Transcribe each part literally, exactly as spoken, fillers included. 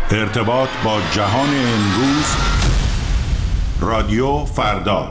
ارتباط با جهان امروز، رادیو فردا.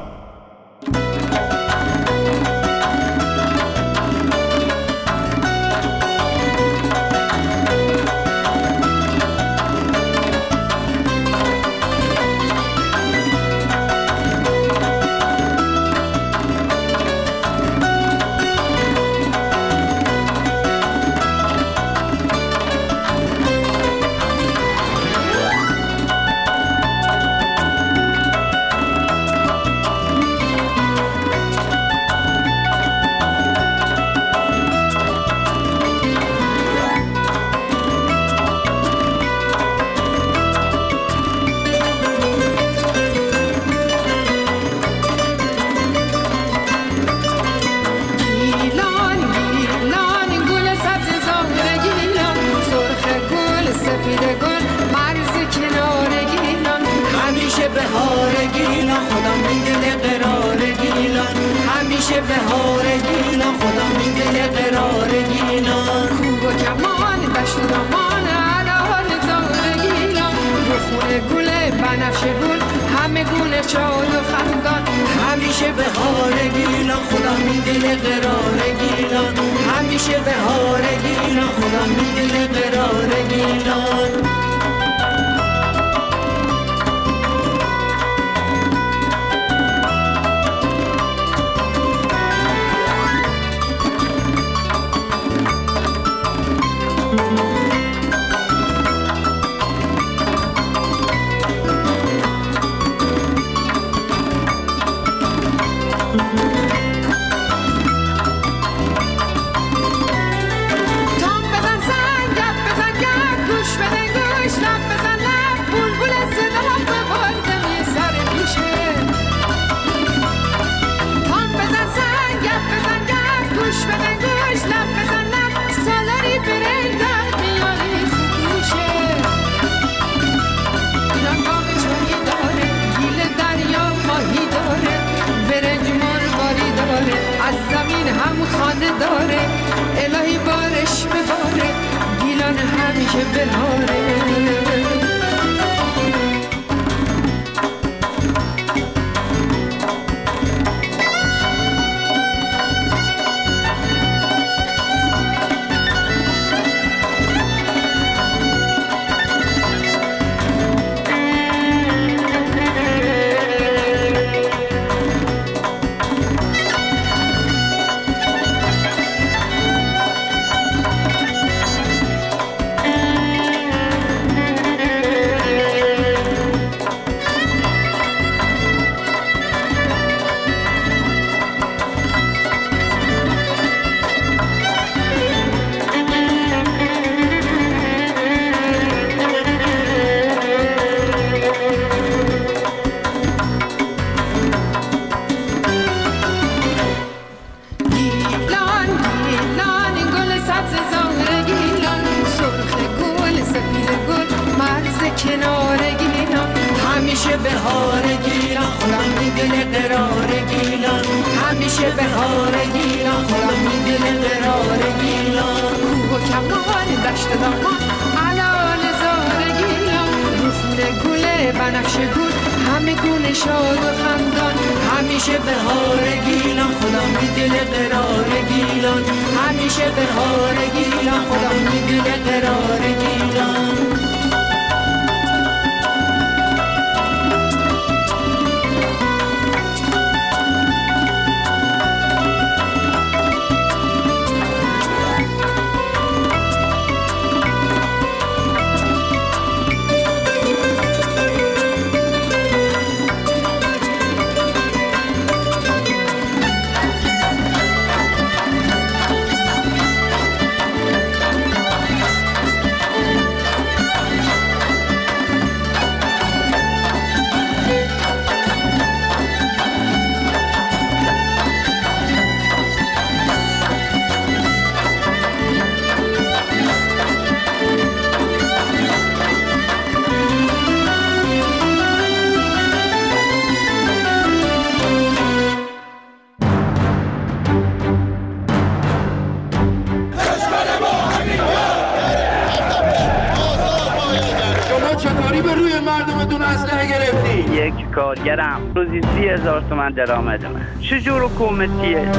مردمتون اسلحه گرفتین؟ یک کارگرم روزی سی هزار تومن درآمدمه. چجور حکومتیه؟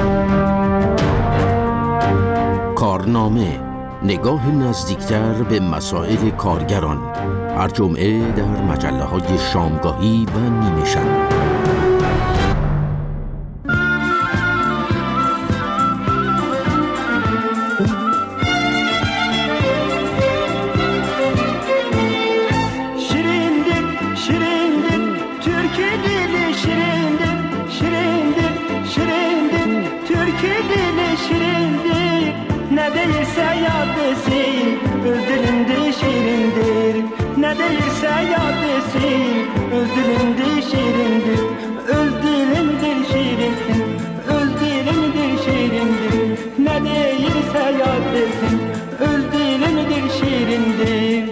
کارنامه، نگاه نزدیکتر به مسائل کارگران، هر جمعه در مجله های شامگاهی و نیمه شب. Ne değilse yad desin, öz dilinde şirindir. Ne değilse yad desin, öz dilinde şirindir. Öz dilimdir şirindir, öz dilimdir şirindir. Ne değilse yad desin, öz dilimdir şirindir.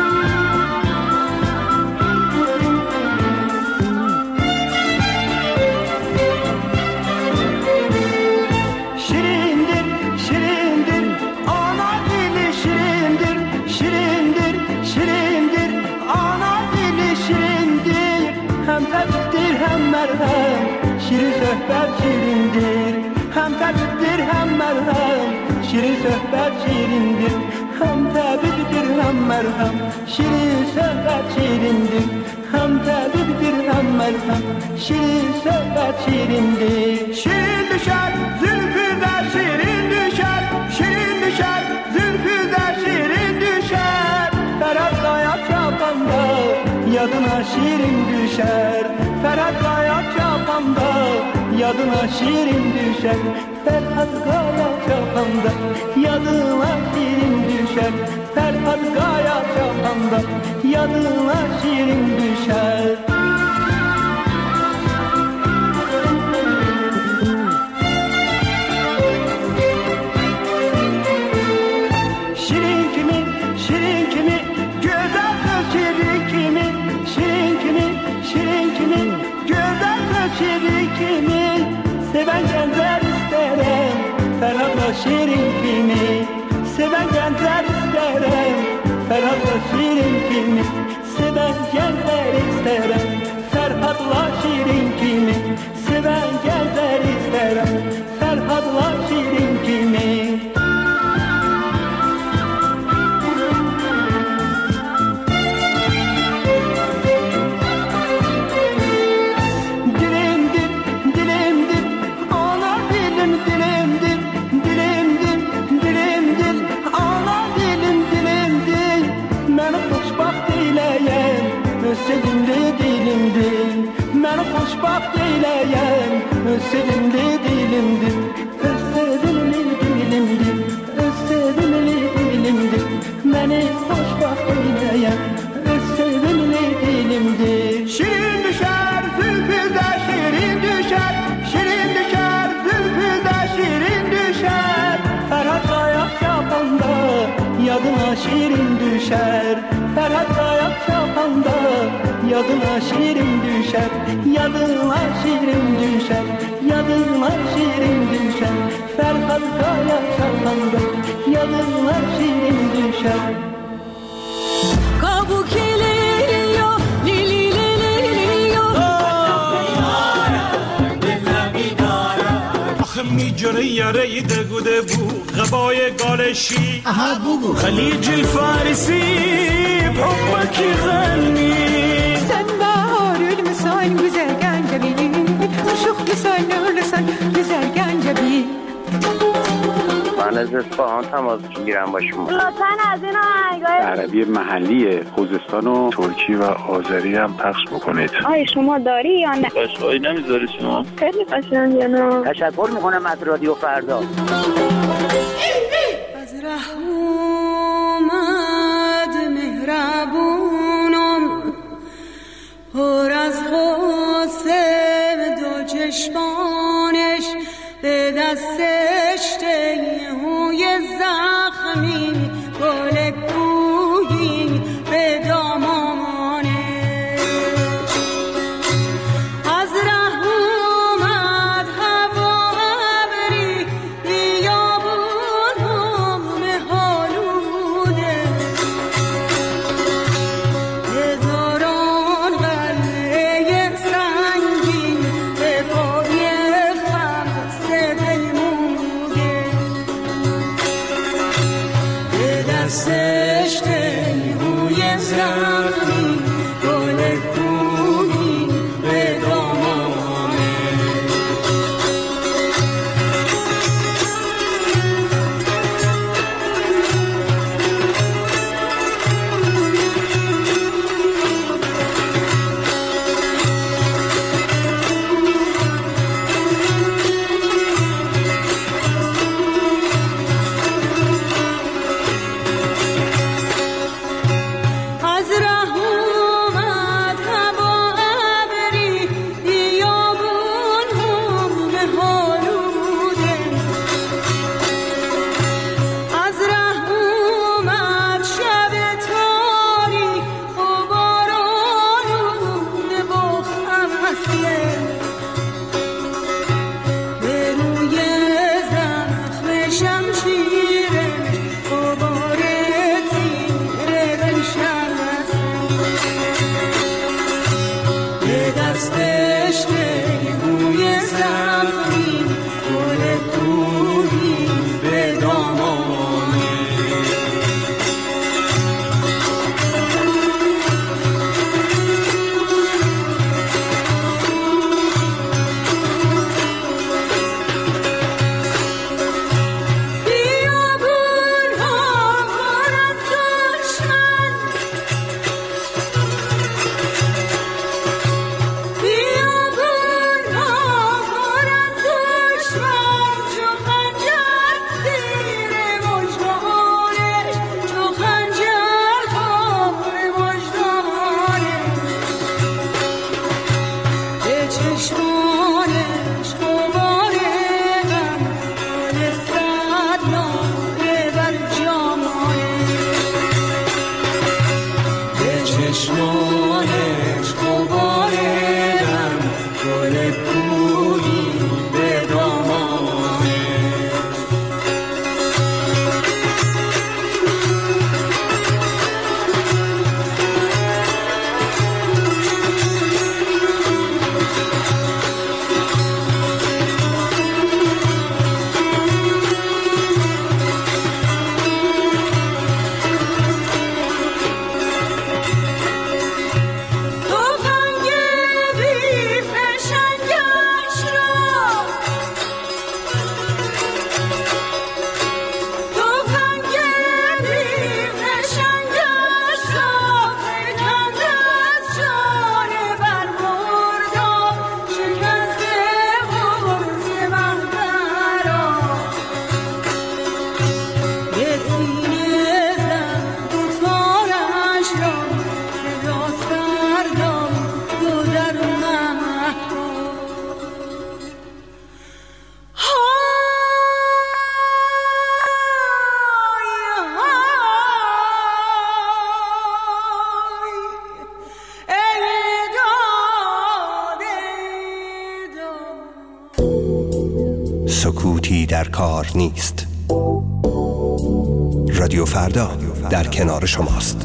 Şirin sohbet şirindir, hem tabiptir hem merhem. Şirin sohbet şirindir, hem tabiptir hem merhem. Şirin sohbet şirindir, hem tabiptir hem merhem. Şirin sohbet şirindir. Şirin düşer, zülfüde şirin düşer. Şirin düşer, zülfüde şirin düşer. Ferhat Kaya çapanda, yadına şirin düşer. Ferhat Kaya çapanda, yadına şirin düşer. Ferhat Kaya çapanda, yadına şirin düşer. Ferhat Kaya çapanda, yadına şirin düşer. Şirin kimi, şirin kimi, güzel söz şirin kimi. Şirin kimi, şirin kimi, güzel söz şirin kimi. Seven gençler isterim, Ferhat'la şirin kimi. Seven gençler isterim, Ferhat'la şirin kimi. Seven gençler isterim, Ferhat'la şirin kimi. Seven gençler isterim, Ferhat'la şirin kimi. Sevimli dilimdir, beni xoşbaxt eyləyən. Öz sevimli dilimdir, öz sevimli dilimdir. Öz sevimli dilimdir, beni xoşbaxt eyləyən. Öz sevimli dilimdir. Şirin düşər, zülfüdə şirin düşər. Şirin düşər, zülfüdə şirin düşər. Ferhat Kaya çapanda, yadına şirin düşər. Ferhat Kaya çapanda, yadına şirin düşer. Yadına şirin düşer. Yadına şirin düşer. Ferhat Kaya çapanda, yadına şirin düşer. Kabukeliyo, lilililiyo. میجره یاره دگوده بو غبای گالشی خلیج الفارسی بحبکی غنی Sen bağırır mısın güzel gencebi? Aşık mısın ölürsen güzel gencebi? من از اصفهان تماس میگیرم با شما. لطفاً از این آهنگای عربی محلی خوزستان و ترکی و آذری هم پخش بکنید. آی شما داری یا نه؟ قشقایی نمیذاری شما؟ خیلی قشنگه. تشکر میکنم از رادیو فردا. از ره اومد مهربونم پر از غصه دو چشمانش به دستش تیهوی زخمی گل کوهی به دامانش از ره اومد هوا ابری بیابون زخمی گل کوهی به دامانه. سکوتی در کار نیست. رادیو فردا در کنار شماست.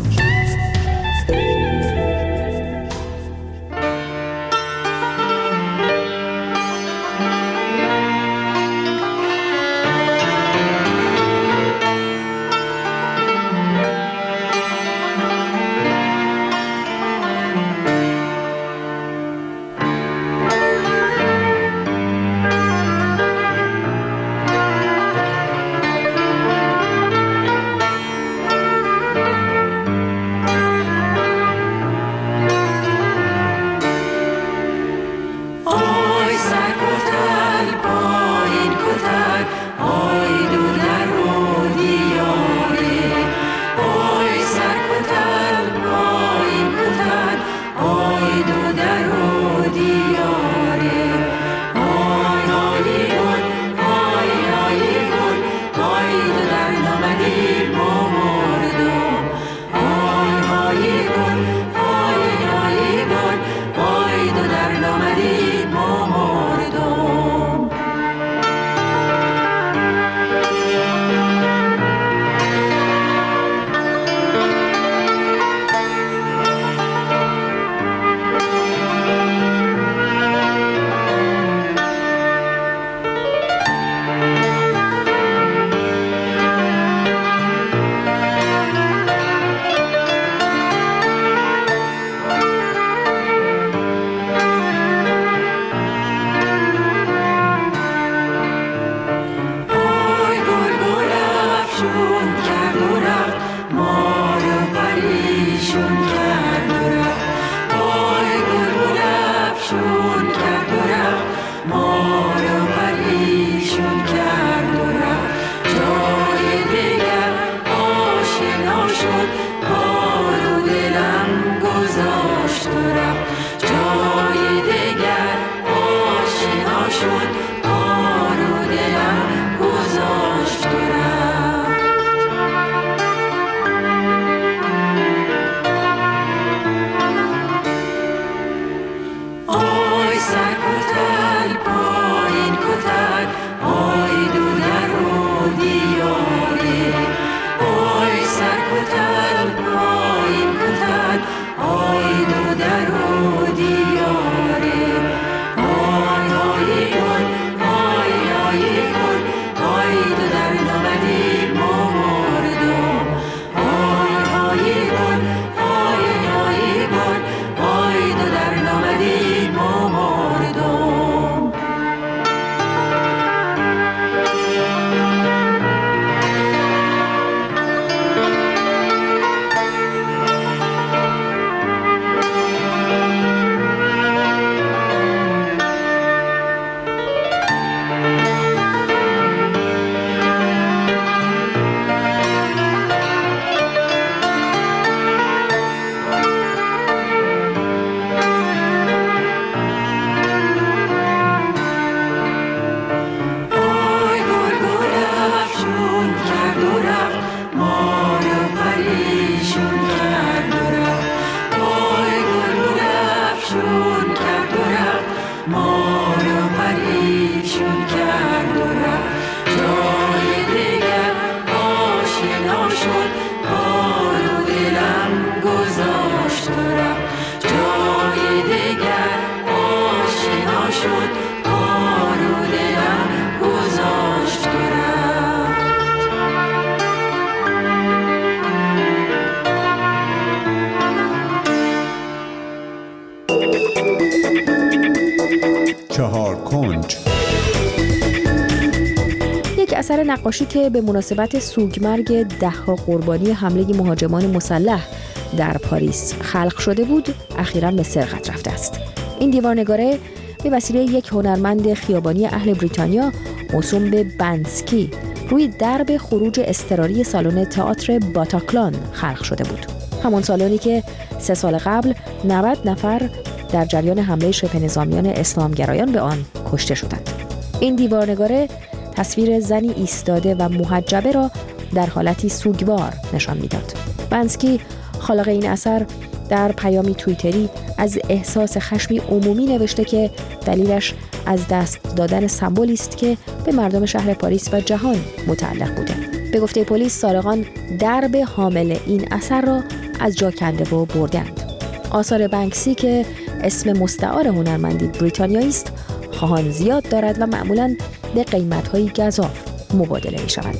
چهار کنج. یک اثر نقاشی که به مناسبت سوگمرگ ده‌ها قربانی حمله مهاجمان مسلح در پاریس خلق شده بود، اخیراً به سرقت رفته است. این دیوارنگاره به وسیله یک هنرمند خیابانی اهل بریتانیا موسوم به بنسکی روی درب خروج اضطراری سالن تئاتر باتاکلان خلق شده بود. همان سالنی که سه سال قبل نود نفر در جریان حمله شبه نظامیان اسلامگرایان به آن کشته شدند. این دیوارنگاره تصویر زنی ایستاده و محجبه را در حالتی سوگوار نشان می‌داد. بنسکی خالق این اثر در پیامی توییتری از احساس خشمی عمومی نوشته که دلیلش از دست دادن سمبولی است که به مردم شهر پاریس و جهان متعلق بوده. به گفته پلیس سارقان درب حامل این اثر را از جا کنده و بردند. آثار بنکسی که اسم مستعار هنرمندی بریتانیایی است، خواهان زیاد دارد و معمولاً به قیمت‌های گزاف مبادله می‌شود.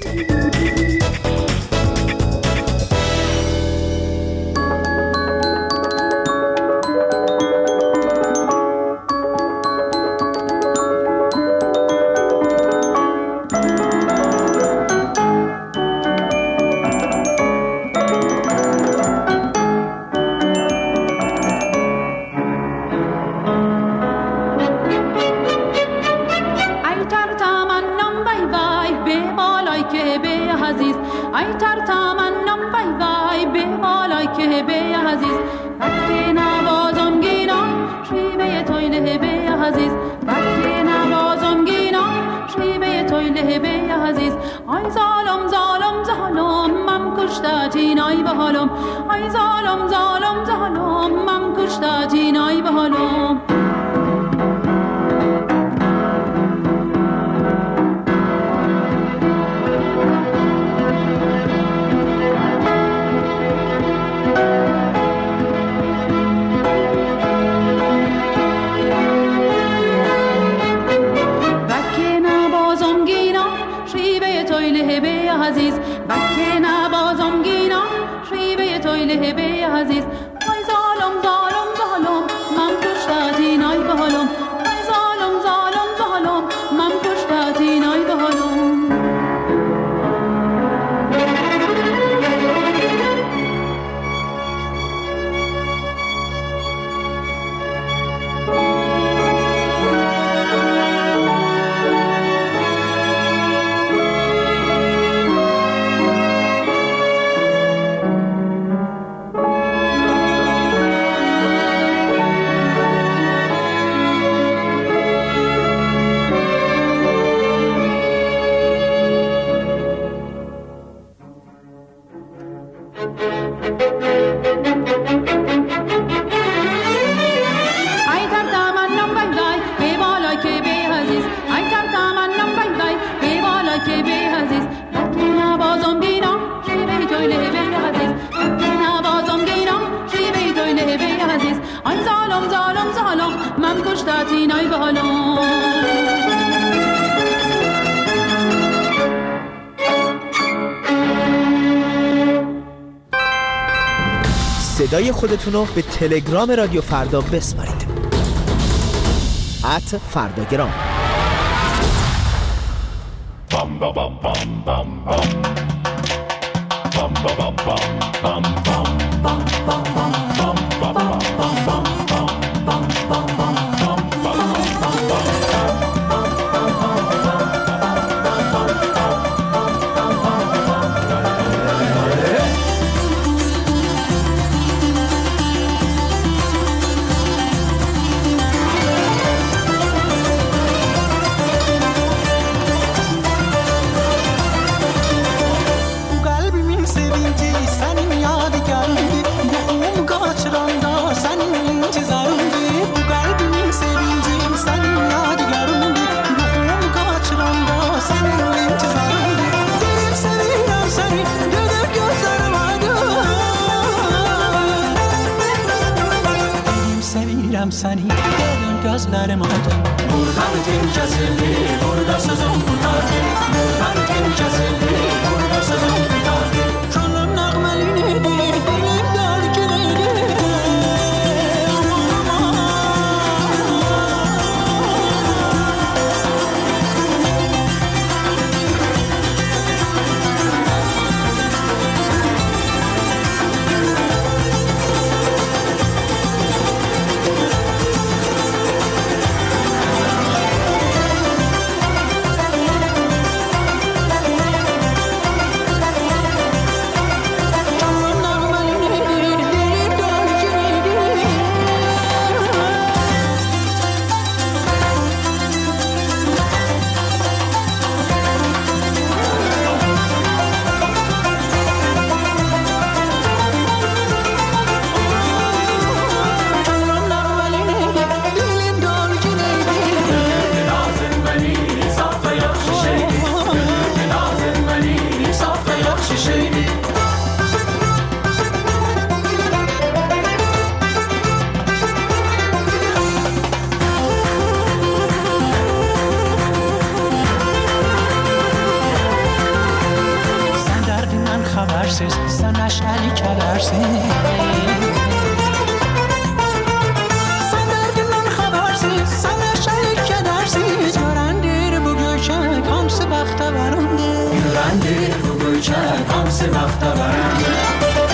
صدای خودتون رو به تلگرام رادیو فردا بسپارید. ات فرداگرام. بام بام بام بام بام بام بام بام بام بام بام. Seni derin gözlerim aydın. Burada bütün kesildi, burada sözüm tutardı. Burada bütün kesildi, burada sözüm tutardı. Kanım nağmeliydi, dilim derkeliydi. نفس نفت برنده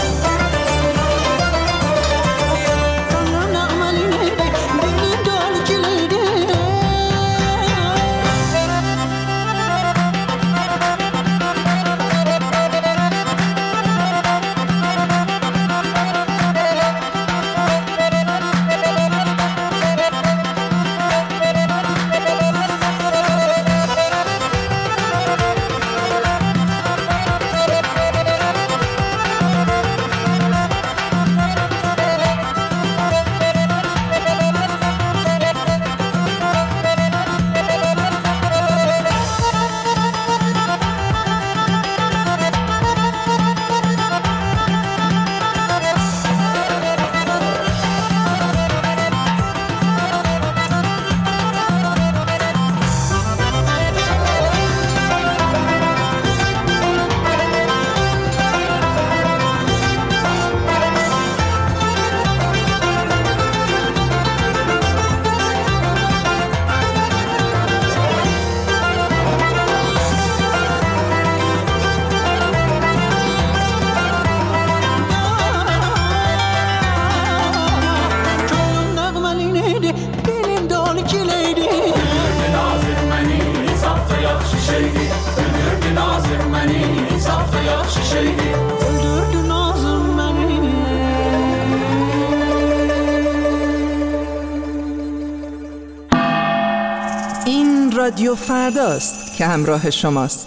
این رادیو فرداست که همراه شماست.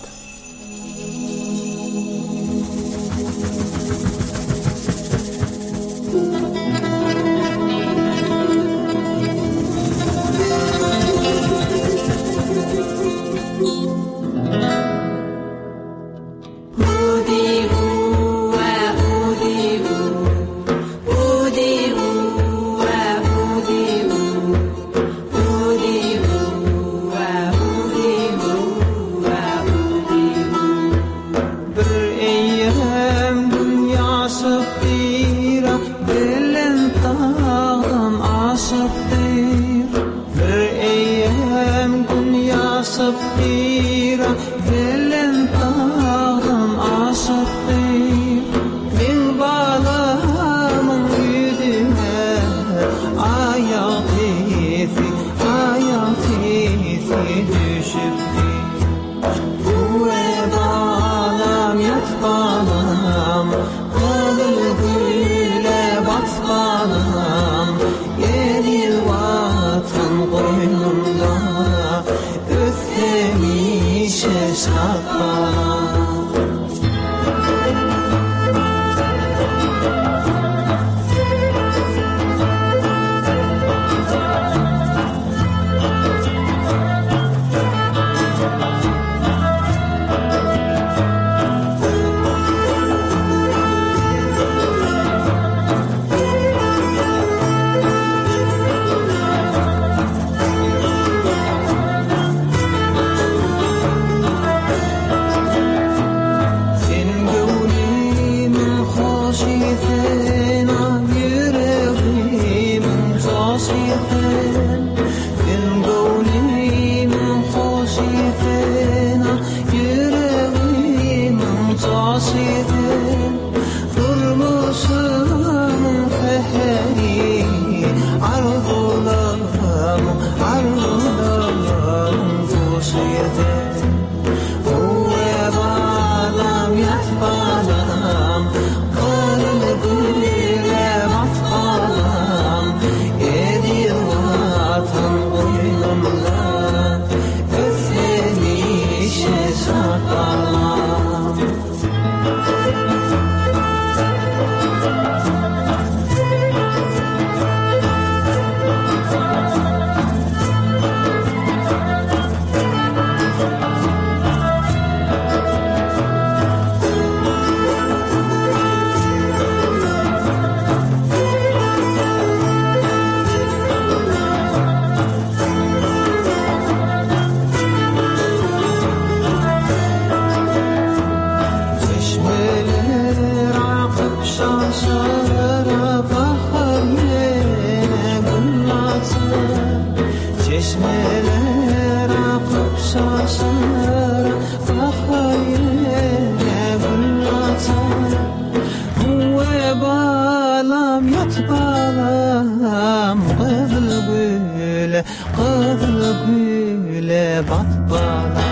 bat balam qızıl güle qızıl güle bat balam